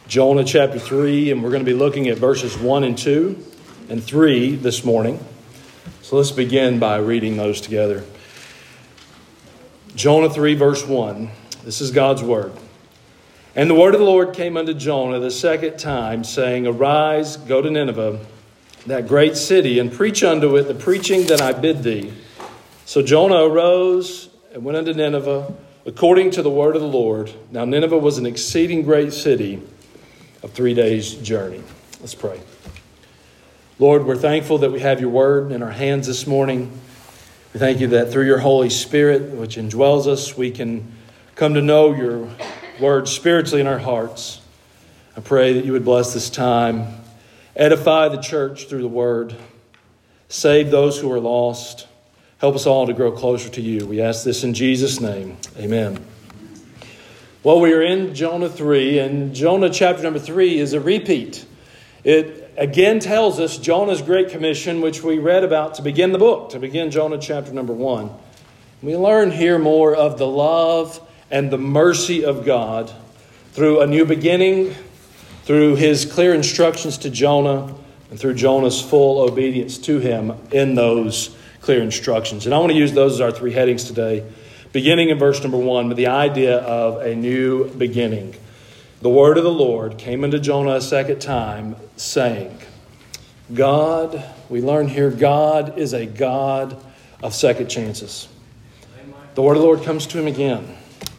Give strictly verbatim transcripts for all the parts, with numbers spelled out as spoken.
Jonah chapter three, and we're going to be looking at verses one and two and three this morning. So let's begin by reading those together. Jonah three, verse one. This is God's word. And the word of the Lord came unto Jonah the second time, saying, Arise, go to Nineveh, that great city, and preach unto it the preaching that I bid thee. So Jonah arose and went unto Nineveh, according to the word of the Lord. Now Nineveh was an exceeding great city, of three days' journey. Let's pray. Lord, we're thankful that we have your word in our hands this morning. We thank you that through your Holy Spirit, which indwells us, we can come to know your word spiritually in our hearts. I pray that you would bless this time, edify the church through the word, save those who are lost, help us all to grow closer to you. We ask this in Jesus' name. Amen. Well, we are in Jonah three, and Jonah chapter number three is a repeat. It again tells us Jonah's great commission, which we read about to begin the book, to begin Jonah chapter number one. We learn here more of the love and the mercy of God through a new beginning, through his clear instructions to Jonah, and through Jonah's full obedience to him in those clear instructions. And I want to use those as our three headings today. Beginning in verse number one with the idea of a new beginning. The word of the Lord came unto Jonah a second time, saying, God, we learn here, God is a God of second chances. The word of the Lord comes to him again.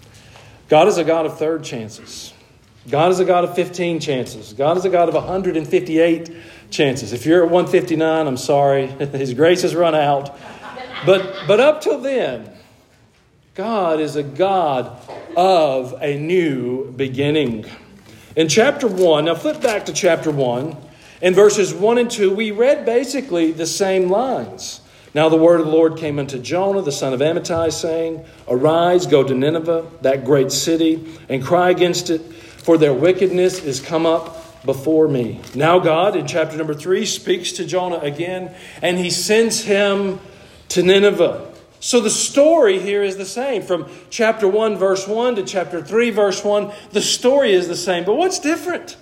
God is a God of third chances. God is a God of fifteen chances. God is a God of one hundred fifty-eight chances. If you're at one fifty-nine, I'm sorry. His grace has run out. But, but up till then, God is a God of a new beginning. In chapter one, now flip back to chapter one. In verses one and two, we read basically the same lines. Now the word of the Lord came unto Jonah, the son of Amittai, saying, Arise, go to Nineveh, that great city, and cry against it, for their wickedness is come up before me. Now God, in chapter number three, speaks to Jonah again, and he sends him to Nineveh. So the story here is the same. From chapter one, verse one to chapter three, verse one, the story is the same. But what's different?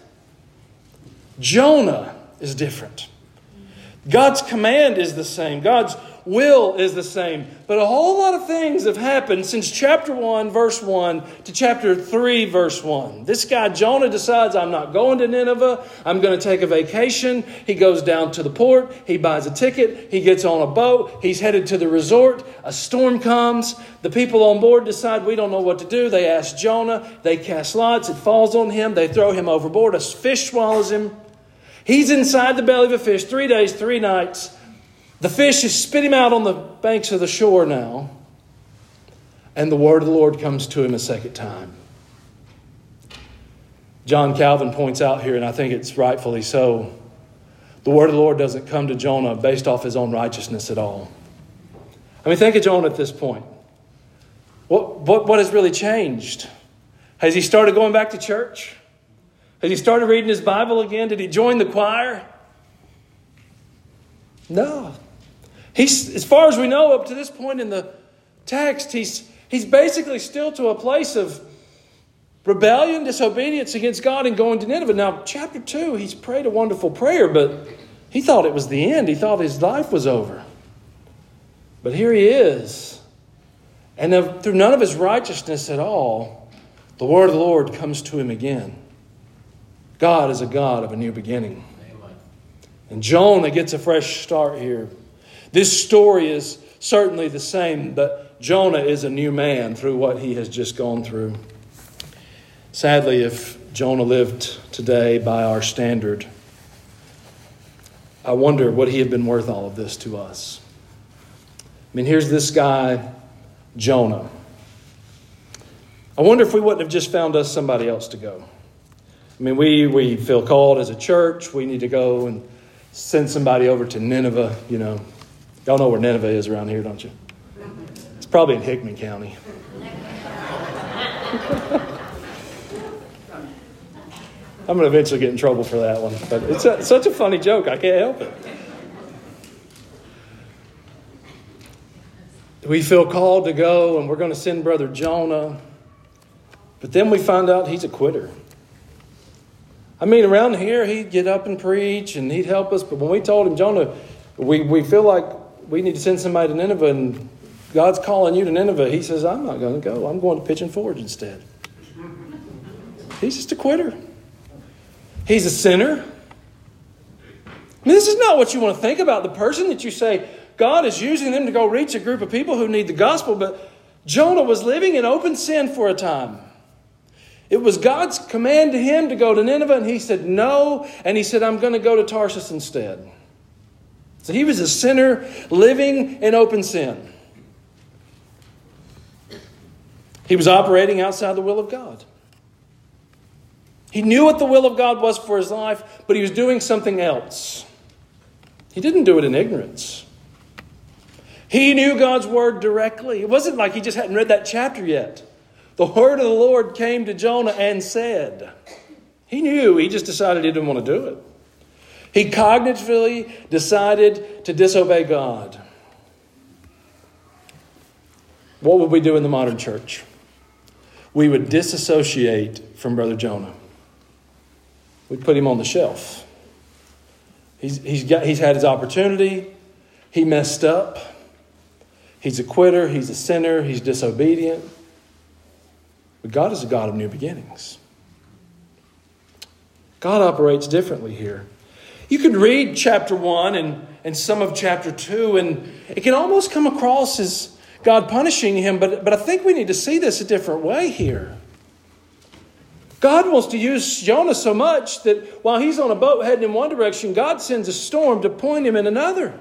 Jonah is different. God's command is the same. God's will is the same. But a whole lot of things have happened since chapter one, verse one to chapter three, verse one. This guy, Jonah, decides, I'm not going to Nineveh. I'm going to take a vacation. He goes down to the port. He buys a ticket. He gets on a boat. He's headed to the resort. A storm comes. The people on board decide we don't know what to do. They ask Jonah. They cast lots. It falls on him. They throw him overboard. A fish swallows him. He's inside the belly of a fish three days, three nights. The fish has spit him out on the banks of the shore now. And the word of the Lord comes to him a second time. John Calvin points out here, and I think it's rightfully so, the word of the Lord doesn't come to Jonah based off his own righteousness at all. I mean, think of Jonah at this point. What, what, what has really changed? Has he started going back to church? Has he started reading his Bible again? Did he join the choir? No. He's, as far as we know, up to this point in the text, he's, he's basically still to a place of rebellion, disobedience against God and going to Nineveh. Now, chapter two, he's prayed a wonderful prayer, but he thought it was the end. He thought his life was over. But here he is. And through none of his righteousness at all, the word of the Lord comes to him again. God is a God of a new beginning. And Jonah gets a fresh start here. This story is certainly the same, but Jonah is a new man through what he has just gone through. Sadly, if Jonah lived today by our standard, I wonder would he have been worth all of this to us? I mean, here's this guy, Jonah. I wonder if we wouldn't have just found us somebody else to go. I mean, we, we feel called as a church. We need to go and send somebody over to Nineveh, you know. Y'all know where Nineveh is around here, don't you? It's probably in Hickman County. I'm going to eventually get in trouble for that one. But it's a, such a funny joke, I can't help it. We feel called to go, and we're going to send Brother Jonah. But then we find out he's a quitter. I mean, around here, he'd get up and preach and he'd help us. But when we told him, Jonah, we, we feel like we need to send somebody to Nineveh and God's calling you to Nineveh, he says, I'm not going to go. I'm going to Pigeon Forge instead. He's just a quitter. He's a sinner. I mean, this is not what you want to think about the person that you say, God is using them to go reach a group of people who need the gospel. But Jonah was living in open sin for a time. It was God's command to him to go to Nineveh, and he said no. And he said, I'm going to go to Tarshish instead. So he was a sinner living in open sin. He was operating outside the will of God. He knew what the will of God was for his life, but he was doing something else. He didn't do it in ignorance. He knew God's word directly. It wasn't like he just hadn't read that chapter yet. The word of the Lord came to Jonah and said. He knew. He just decided he didn't want to do it. He cognitively decided to disobey God. What would we do in the modern church? We would disassociate from Brother Jonah. We'd put him on the shelf. He's, he's, got, he's had his opportunity. He messed up. He's a quitter. He's a sinner. He's disobedient. But God is a God of new beginnings. God operates differently here. You could read chapter one and, and some of chapter two, and it can almost come across as God punishing him, but, but I think we need to see this a different way here. God wants to use Jonah so much that while he's on a boat heading in one direction, God sends a storm to point him in another.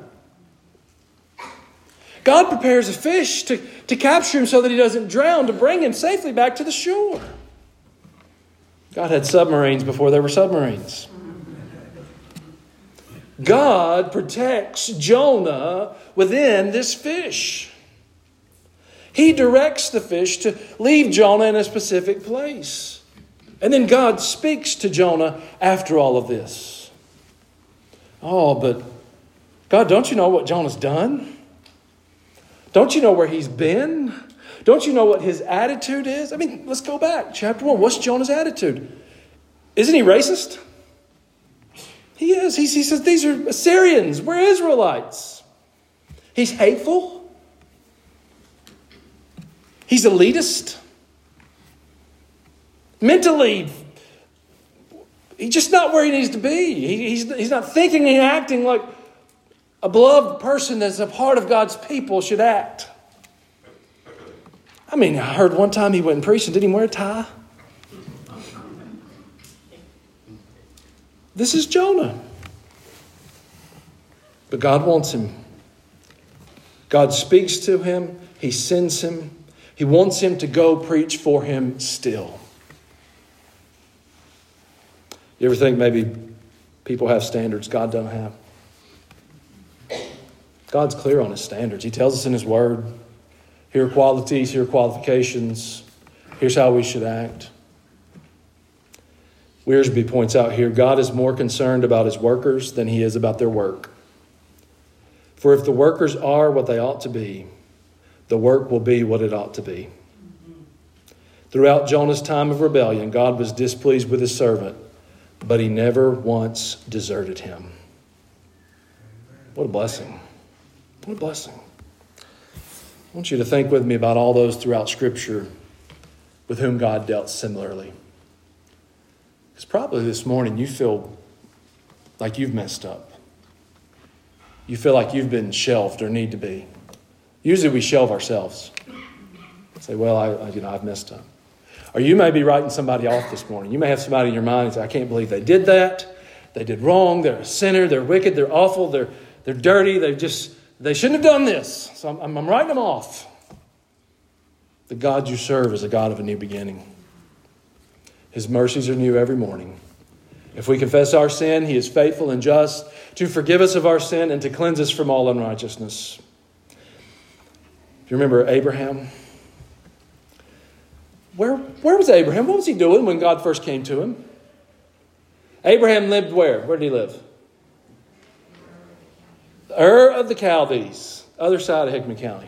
God prepares a fish to, to capture him so that he doesn't drown, to bring him safely back to the shore. God had submarines before there were submarines. God protects Jonah within this fish. He directs the fish to leave Jonah in a specific place. And then God speaks to Jonah after all of this. Oh, but God, don't you know what Jonah's done? Don't you know where he's been? Don't you know what his attitude is? I mean, let's go back. Chapter one. What's Jonah's attitude? Isn't he racist? He is. He, he says, these are Assyrians. We're Israelites. He's hateful. He's elitist. Mentally, he's just not where he needs to be. He, he's, he's not thinking and acting like a beloved person that's a part of God's people should act. I mean, I heard one time he went and preached and didn't even wear a tie. This is Jonah. But God wants him. God speaks to him. He sends him. He wants him to go preach for him still. You ever think maybe people have standards God don't have? God's clear on his standards. He tells us in his word, here are qualities, here are qualifications, here's how we should act. Wiersbe points out here, God is more concerned about his workers than he is about their work. For if the workers are what they ought to be, the work will be what it ought to be. Throughout Jonah's time of rebellion, God was displeased with his servant, but he never once deserted him. What a blessing. What a blessing. I want you to think with me about all those throughout Scripture with whom God dealt similarly. Because probably this morning you feel like you've messed up. You feel like you've been shelved or need to be. Usually we shelve ourselves. Say, well, I, I, you know, I've messed up. Or you may be writing somebody off this morning. You may have somebody in your mind and say, I can't believe they did that. They did wrong. They're a sinner. They're wicked. They're awful. They're, they're dirty. They just, they shouldn't have done this. So I'm, I'm writing them off. The God you serve is a God of a new beginning. His mercies are new every morning. If we confess our sin, he is faithful and just to forgive us of our sin and to cleanse us from all unrighteousness. Do you remember Abraham? Where, where was Abraham? What was he doing when God first came to him? Abraham lived where? Where did he live? Ur of the Chaldees, other side of Hickman County.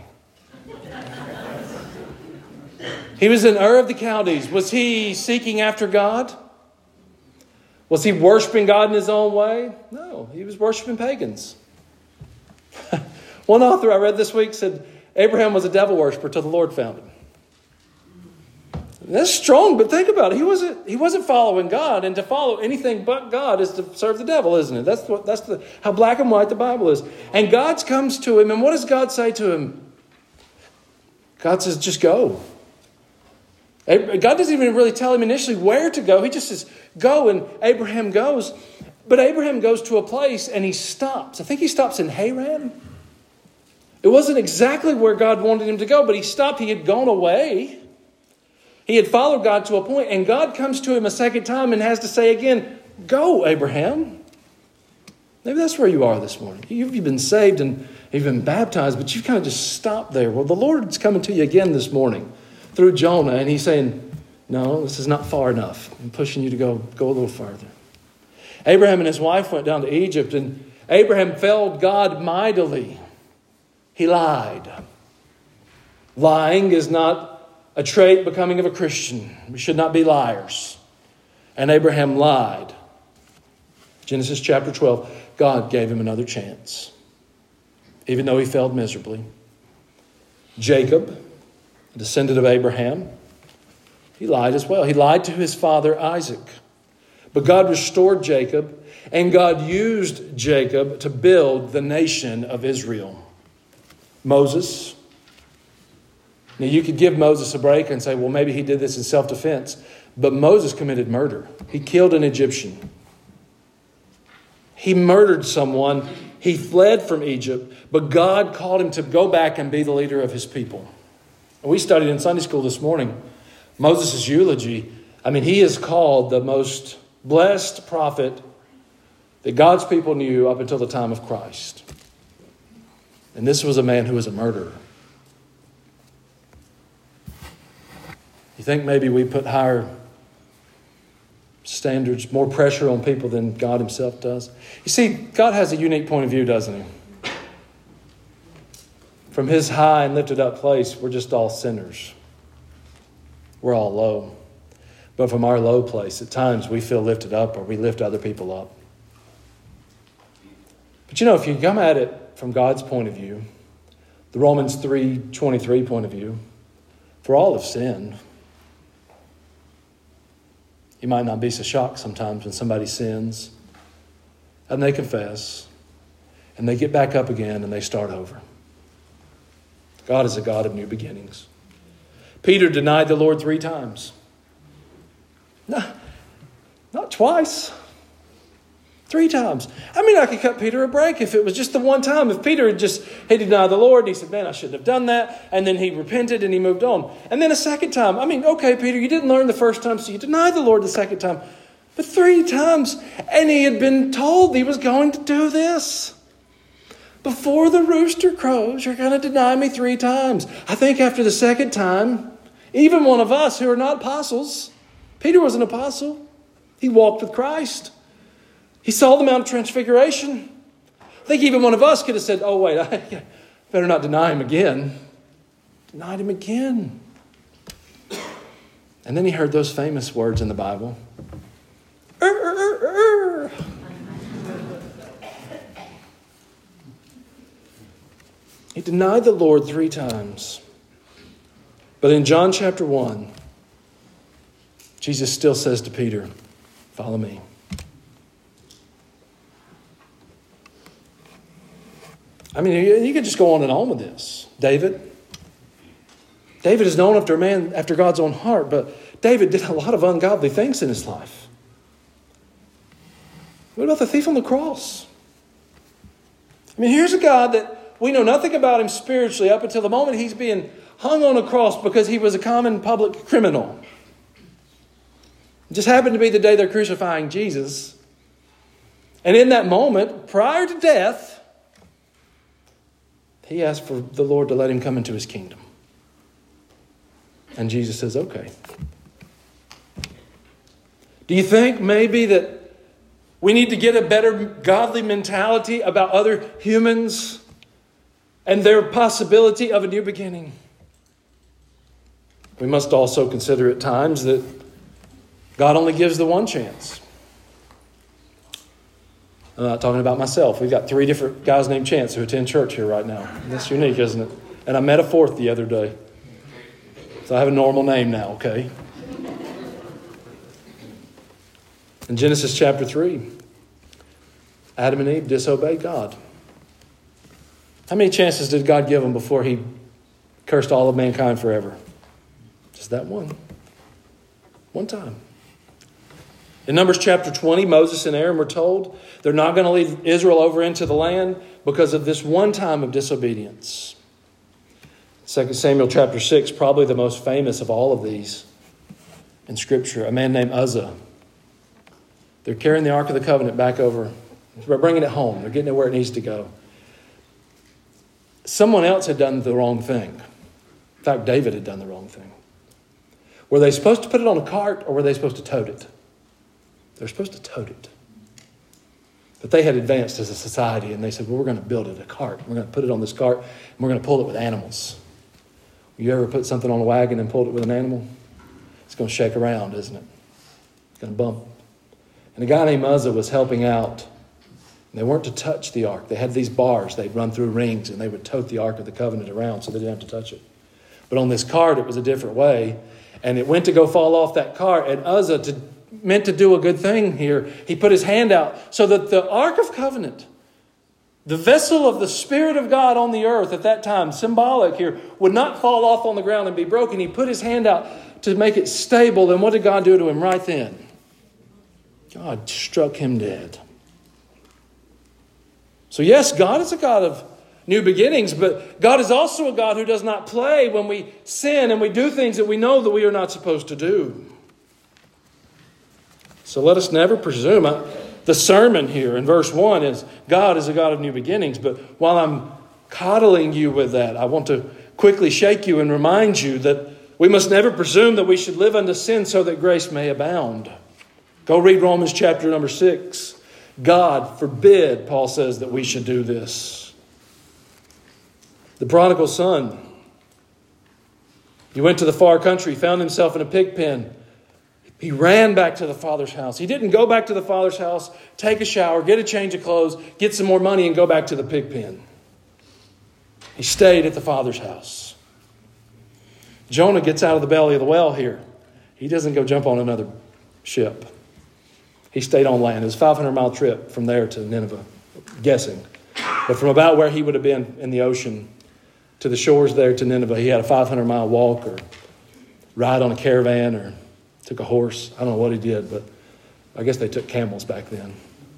He was in Ur of the Chaldees. Was he seeking after God? Was he worshiping God in his own way? No, he was worshiping pagans. One author I read this week said Abraham was a devil worshiper till the Lord found him. That's strong, but think about it. He wasn't, he wasn't following God, and to follow anything but God is to serve the devil, isn't it? That's what that's the how black and white the Bible is. And God comes to him, and what does God say to him? God says, just go. God doesn't even really tell him initially where to go. He just says, go, and Abraham goes. But Abraham goes to a place and he stops. I think he stops in Haran. It wasn't exactly where God wanted him to go, but he stopped. He had gone away. He had followed God to a point, and God comes to him a second time and has to say again, go, Abraham. Maybe that's where you are this morning. You've been saved and you've been baptized, but you've kind of just stopped there. Well, the Lord's coming to you again this morning through Jonah, and he's saying, no, this is not far enough. I'm pushing you to go, go a little farther. Abraham and his wife went down to Egypt, and Abraham failed God mightily. He lied. Lying is not a trait becoming of a Christian. We should not be liars. And Abraham lied. Genesis chapter twelve, God gave him another chance, even though he failed miserably. Jacob, a descendant of Abraham, he lied as well. He lied to his father Isaac. But God restored Jacob, and God used Jacob to build the nation of Israel. Moses. Now, you could give Moses a break and say, well, maybe he did this in self-defense. But Moses committed murder. He killed an Egyptian. He murdered someone. He fled from Egypt. But God called him to go back and be the leader of his people. And we studied in Sunday school this morning Moses' eulogy. I mean, he is called the most blessed prophet that God's people knew up until the time of Christ. And this was a man who was a murderer. You think maybe we put higher standards, more pressure on people than God himself does? You see, God has a unique point of view, doesn't he? From his high and lifted up place, we're just all sinners. We're all low. But from our low place, at times we feel lifted up, or we lift other people up. But you know, if you come at it from God's point of view, the Romans three twenty-three point of view, for all have sinned. You might not be so shocked sometimes when somebody sins and they confess and they get back up again and they start over. God is a God of new beginnings. Peter denied the Lord three times. No, not twice. Three times. I mean, I could cut Peter a break if it was just the one time. If Peter had just, he denied the Lord and he said, man, I shouldn't have done that. And then he repented and he moved on. And then a second time. I mean, okay, Peter, you didn't learn the first time, so you denied the Lord the second time. But three times. And he had been told he was going to do this. Before the rooster crows, you're going to deny me three times. I think after the second time, even one of us who are not apostles, Peter was an apostle. He walked with Christ. He saw the Mount of Transfiguration. I think even one of us could have said, oh, wait, I better not deny him again. Denied him again. And then he heard those famous words in the Bible. Er, er, er, er. He denied the Lord three times. But in John chapter one, Jesus still says to Peter, follow me. I mean, you could just go on and on with this. David. David is known after a man after God's own heart, but David did a lot of ungodly things in his life. What about the thief on the cross? I mean, here's a God that we know nothing about him spiritually up until the moment he's being hung on a cross because he was a common public criminal. It just happened to be the day they're crucifying Jesus. And in that moment, prior to death, he asked for the Lord to let him come into his kingdom. And Jesus says, okay. Do you think maybe that we need to get a better godly mentality about other humans and their possibility of a new beginning? We must also consider at times that God only gives the one chance. I'm not talking about myself. We've got three different guys named Chance who attend church here right now. That's unique, isn't it? And I met a fourth the other day. So I have a normal name now, okay? In Genesis chapter three, Adam and Eve disobeyed God. How many chances did God give them before he cursed all of mankind forever? Just that one. One time. In Numbers chapter twenty, Moses and Aaron were told they're not going to lead Israel over into the land because of this one time of disobedience. Second Samuel chapter six, probably the most famous of all of these in Scripture, a man named Uzzah. They're carrying the Ark of the Covenant back over. They're bringing it home. They're getting it where it needs to go. Someone else had done the wrong thing. In fact, David had done the wrong thing. Were they supposed to put it on a cart or were they supposed to tote it? They're supposed to tote it. But they had advanced as a society and they said, well, we're going to build it, a cart. We're going to put it on this cart and we're going to pull it with animals. You ever put something on a wagon and pulled it with an animal? It's going to shake around, isn't it? It's going to bump. And a guy named Uzzah was helping out. They weren't to touch the ark. They had these bars. They'd run through rings and they would tote the Ark of the Covenant around so they didn't have to touch it. But on this cart, it was a different way. And it went to go fall off that cart. And Uzzah to, meant to do a good thing here. He put his hand out so that the Ark of Covenant, the vessel of the Spirit of God on the earth at that time, symbolic here, would not fall off on the ground and be broken. He put his hand out to make it stable. And what did God do to him right then? God struck him dead. So yes, God is a God of new beginnings, but God is also a God who does not play when we sin and we do things that we know that we are not supposed to do. So let us never presume. The sermon here in verse one is God is a God of new beginnings, but while I'm coddling you with that, I want to quickly shake you and remind you that we must never presume that we should live unto sin so that grace may abound. Go read Romans chapter number six. God forbid, Paul says, that we should do this. The prodigal son, he went to the far country, found himself in a pig pen. He ran back to the father's house. He didn't go back to the father's house, take a shower, get a change of clothes, get some more money, and go back to the pig pen. He stayed at the father's house. Jonah gets out of the belly of the whale here. He doesn't go jump on another ship. He stayed on land. It was a five hundred mile trip from there to Nineveh, guessing. But from about where he would have been in the ocean to the shores there to Nineveh, he had a five hundred mile walk or ride on a caravan or took a horse. I don't know what he did, but I guess they took camels back then.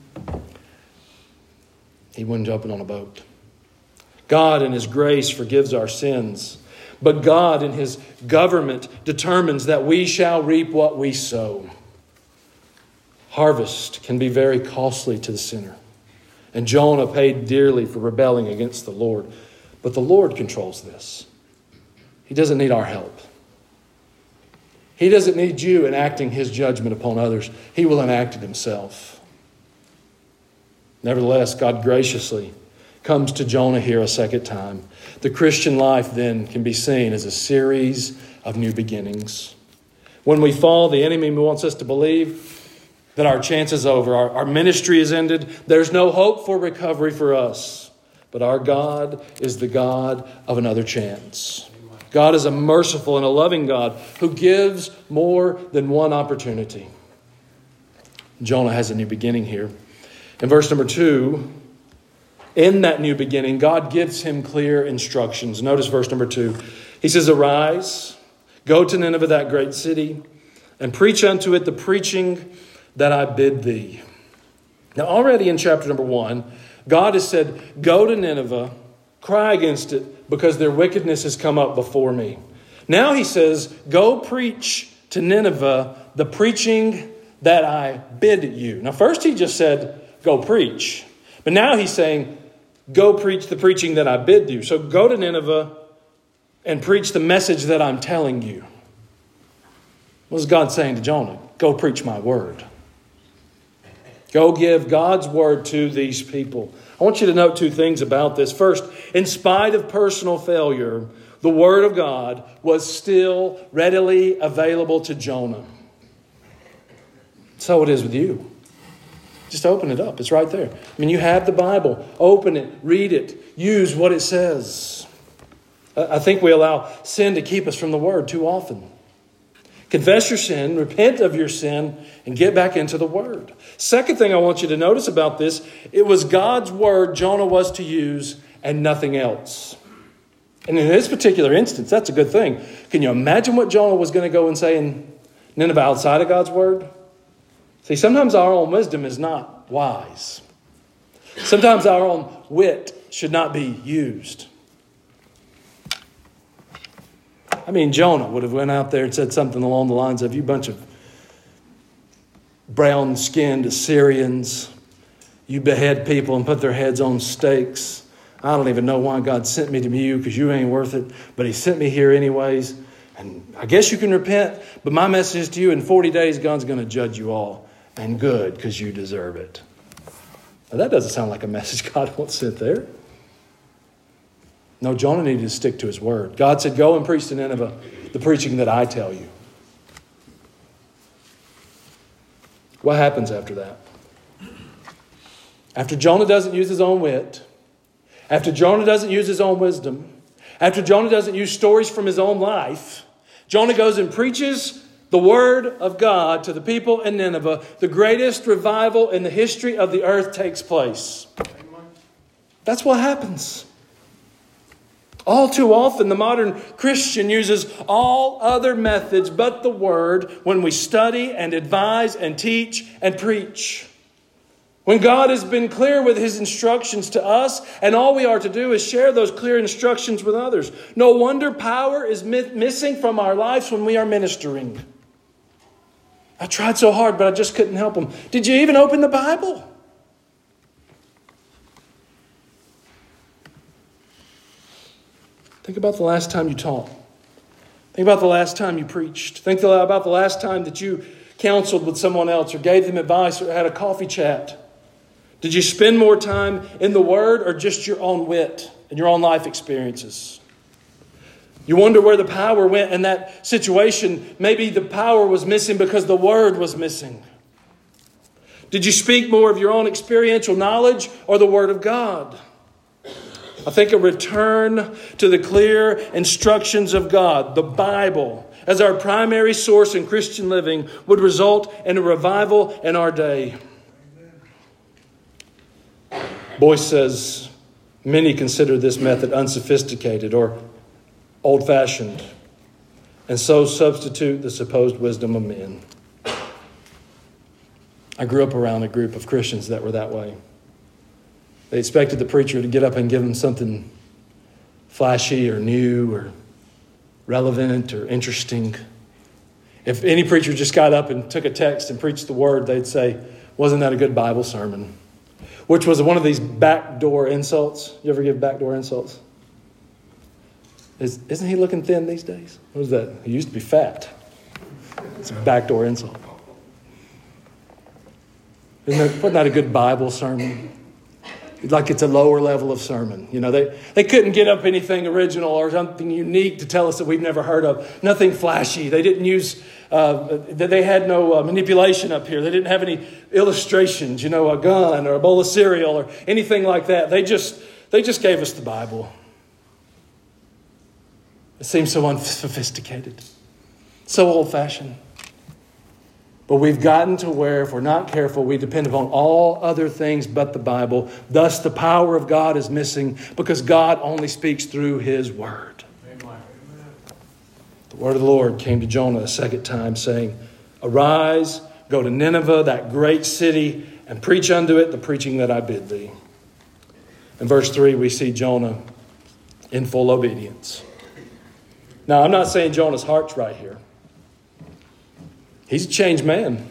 He wasn't jumping on a boat. God in his grace forgives our sins. But God in his government determines that we shall reap what we sow. Harvest can be very costly to the sinner. And Jonah paid dearly for rebelling against the Lord. But the Lord controls this. He doesn't need our help. He doesn't need you enacting his judgment upon others. He will enact it himself. Nevertheless, God graciously comes to Jonah here a second time. The Christian life then can be seen as a series of new beginnings. When we fall, the enemy wants us to believe that our chance is over. Our, our ministry is ended. There's no hope for recovery for us. But our God is the God of another chance. God is a merciful and a loving God who gives more than one opportunity. Jonah has a new beginning here. In verse number two, in that new beginning, God gives him clear instructions. Notice verse number two. He says, "Arise, go to Nineveh, that great city, and preach unto it the preaching that I bid thee." Now, already in chapter number one, God has said, go to Nineveh, cry against it, because their wickedness has come up before me. Now he says, go preach to Nineveh the preaching that I bid you. Now, first he just said, go preach. But now he's saying, go preach the preaching that I bid you. So go to Nineveh and preach the message that I'm telling you. What is God saying to Jonah? Go preach my word. Go give God's word to these people. I want you to note two things about this. First, in spite of personal failure, the word of God was still readily available to Jonah. So it is with you. Just open it up. It's right there. I mean, you have the Bible. Open it. Read it. Use what it says. I think we allow sin to keep us from the Word too often. Confess your sin, repent of your sin, and get back into the Word. Second thing I want you to notice about this, it was God's Word Jonah was to use and nothing else. And in this particular instance, that's a good thing. Can you imagine what Jonah was going to go and say in Nineveh outside of God's Word? See, sometimes our own wisdom is not wise. Sometimes our own wit should not be used. I mean, Jonah would have went out there and said something along the lines of, you bunch of brown-skinned Assyrians, you behead people and put their heads on stakes. I don't even know why God sent me to you because you ain't worth it, but he sent me here anyways. And I guess you can repent, but my message is to you, in forty days, God's going to judge you all. And good, because you deserve it. Now, that doesn't sound like a message God wants sent there. No, Jonah needed to stick to his word. God said, go and preach to Nineveh the preaching that I tell you. What happens after that? After Jonah doesn't use his own wit, after Jonah doesn't use his own wisdom, after Jonah doesn't use stories from his own life, Jonah goes and preaches the word of God to the people in Nineveh. The greatest revival in the history of the earth takes place. That's what happens. All too often, the modern Christian uses all other methods but the word when we study and advise and teach and preach. When God has been clear with his instructions to us, and all we are to do is share those clear instructions with others. No wonder power is mi- missing from our lives when we are ministering. I tried so hard, but I just couldn't help them. Did you even open the Bible? Think about the last time you taught. Think about the last time you preached. Think about the last time that you counseled with someone else or gave them advice or had a coffee chat. Did you spend more time in the Word or just your own wit and your own life experiences? You wonder where the power went in that situation. Maybe the power was missing because the Word was missing. Did you speak more of your own experiential knowledge or the Word of God? I think a return to the clear instructions of God, the Bible, as our primary source in Christian living would result in a revival in our day. Boyce says, many consider this method unsophisticated or old-fashioned, and so substitute the supposed wisdom of men. I grew up around a group of Christians that were that way. They expected the preacher to get up and give them something flashy or new or relevant or interesting. If any preacher just got up and took a text and preached the word, they'd say, wasn't that a good Bible sermon? Which was one of these backdoor insults. You ever give backdoor insults? Is, isn't he looking thin these days? What was that? He used to be fat. It's a backdoor insult. Isn't that, wasn't that a good Bible sermon? Like it's a lower level of sermon. You know, they, they couldn't get up anything original or something unique to tell us that we've never heard of. Nothing flashy. They didn't use, uh, they had no uh, manipulation up here. They didn't have any illustrations, you know, a gun or a bowl of cereal or anything like that. They just, they just gave us the Bible. It seems so unsophisticated, so old-fashioned. But we've gotten to where, if we're not careful, we depend upon all other things but the Bible. Thus, the power of God is missing because God only speaks through His Word. Amen. The word of the Lord came to Jonah a second time, saying, "Arise, go to Nineveh, that great city, and preach unto it the preaching that I bid thee." In verse three, we see Jonah in full obedience. Now, I'm not saying Jonah's heart's right here. He's a changed man.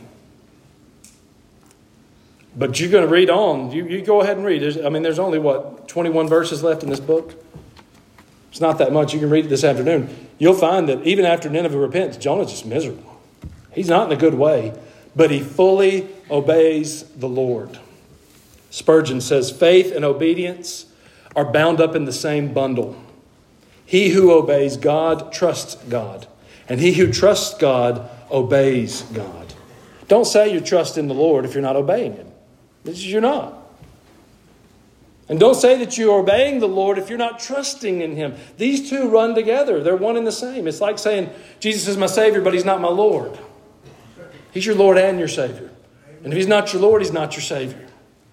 But you're going to read on. You, you go ahead and read. There's, I mean, there's only, what, twenty-one verses left in this book? It's not that much. You can read it this afternoon. You'll find that even after Nineveh repents, Jonah's just miserable. He's not in a good way, but he fully obeys the Lord. Spurgeon says, faith and obedience are bound up in the same bundle. He who obeys God trusts God, and he who trusts God obeys God. Don't say you trust in the Lord if you're not obeying Him. You're not. And don't say that you're obeying the Lord if you're not trusting in Him. These two run together. They're one and the same. It's like saying, Jesus is my Savior, but He's not my Lord. He's your Lord and your Savior. And if He's not your Lord, He's not your Savior.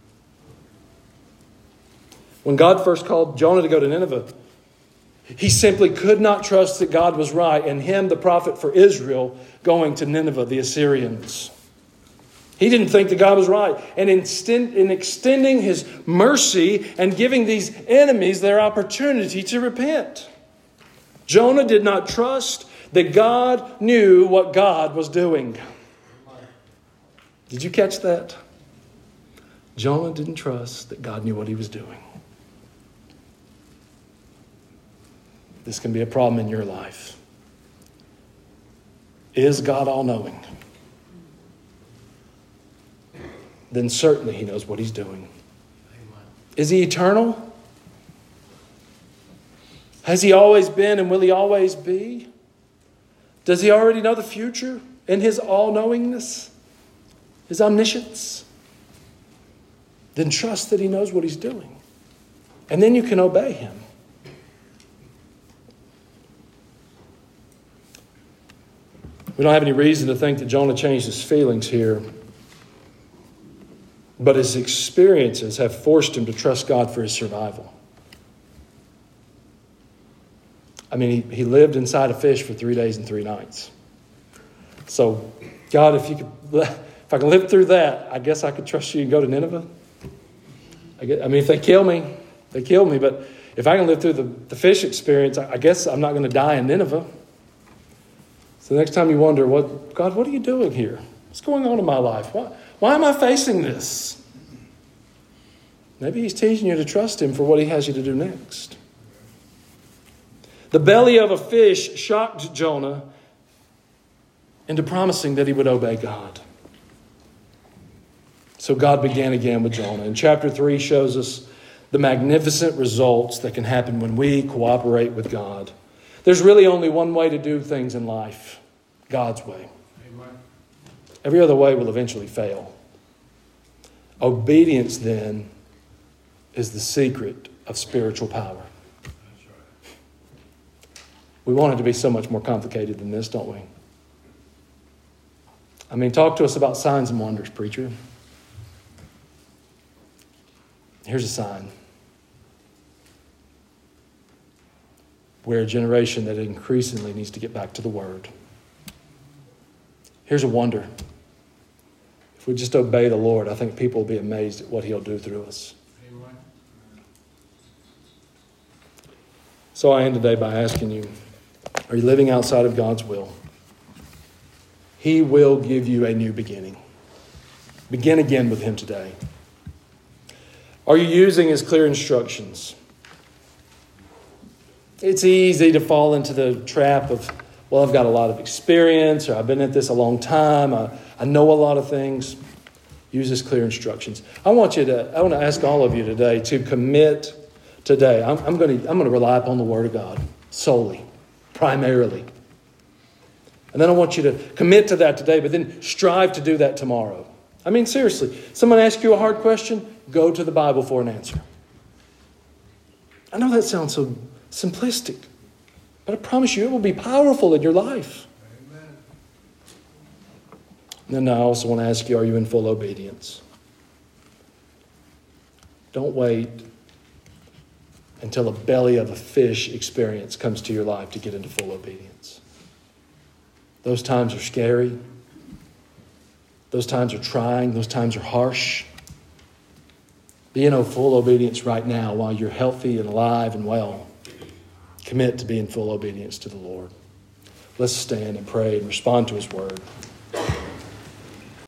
When God first called Jonah to go to Nineveh, he simply could not trust that God was right, and him, the prophet for Israel, going to Nineveh, the Assyrians. He didn't think that God was right. And in, st- in extending His mercy and giving these enemies their opportunity to repent, Jonah did not trust that God knew what God was doing. Did you catch that? Jonah didn't trust that God knew what He was doing. This can be a problem in your life. Is God all-knowing? Then certainly He knows what He's doing. Is He eternal? Has He always been and will He always be? Does He already know the future in His all-knowingness? His omniscience? Then trust that He knows what He's doing. And then you can obey Him. We don't have any reason to think that Jonah changed his feelings here. But his experiences have forced him to trust God for his survival. I mean, he, he lived inside a fish for three days and three nights. So, God, if you could, if I can live through that, I guess I could trust you and go to Nineveh. I, get, I mean, if they kill me, they kill me. But if I can live through the, the fish experience, I, I guess I'm not going to die in Nineveh. So the next time you wonder, what God, what are you doing here? What's going on in my life? Why, why am I facing this? Maybe He's teaching you to trust Him for what He has you to do next. The belly of a fish shocked Jonah into promising that he would obey God. So God began again with Jonah. And chapter three shows us the magnificent results that can happen when we cooperate with God. There's really only one way to do things in life, God's way. Amen. Every other way will eventually fail. Obedience, then, is the secret of spiritual power. That's right. We want it to be so much more complicated than this, don't we? I mean, talk to us about signs and wonders, preacher. Here's a sign. We're a generation that increasingly needs to get back to the Word. Here's a wonder. If we just obey the Lord, I think people will be amazed at what He'll do through us. Amen. So I end today by asking you, are you living outside of God's will? He will give you a new beginning. Begin again with Him today. Are you using His clear instructions? It's easy to fall into the trap of, well, I've got a lot of experience, or I've been at this a long time, I, I know a lot of things. Use His clear instructions. I want you to, I want to ask all of you today to commit today. I'm, I'm going to, I'm going to rely upon the Word of God solely, primarily. And then I want you to commit to that today, but then strive to do that tomorrow. I mean, seriously, someone asks you a hard question, go to the Bible for an answer. I know that sounds so simplistic, but I promise you it will be powerful in your life. Amen. And then I also want to ask you, are you in full obedience? Don't wait until a belly of a fish experience comes to your life to get into full obedience. Those times are scary. Those times are trying. Those times are harsh. Be in full obedience right now while you're healthy and alive and well. Commit to being full obedience to the Lord. Let's stand and pray and respond to His Word.